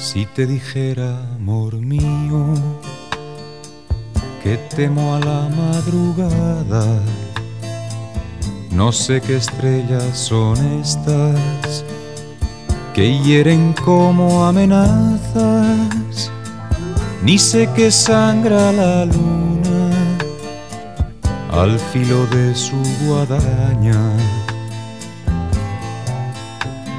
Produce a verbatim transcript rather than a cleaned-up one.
Si te dijera, amor mío, que temo a la madrugada, no sé qué estrellas son estas que hieren como amenazas, ni sé que sangra la luna al filo de su guadaña.